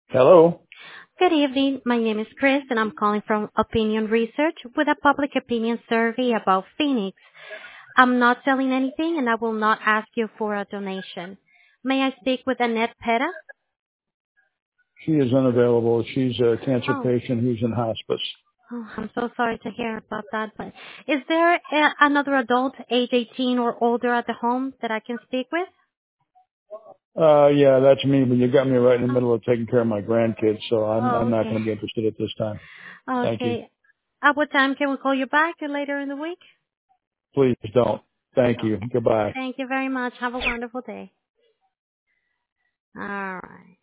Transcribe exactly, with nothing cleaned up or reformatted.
Hello. Good evening. My name is Chris, and I'm calling from Opinion Research with a public opinion survey about Phoenix. I'm not selling anything, and I will not ask you for a donation. May I speak with Annette Petta? She is unavailable. She's a cancer Oh, patient who's in hospice. oh, I'm so sorry to hear about that. But is there a, another adult, age eighteen or older, at the home that I can speak with? Uh, yeah, that's me, but you got me right in the Oh, middle of taking care of my grandkids, so I'm, oh I'm not okay. going to be interested at this time. Thank you. Okay. At what time can we call you back? Later in the week? Please don't. Thank you. Okay. Goodbye. Thank you very much. Have a wonderful day. All right.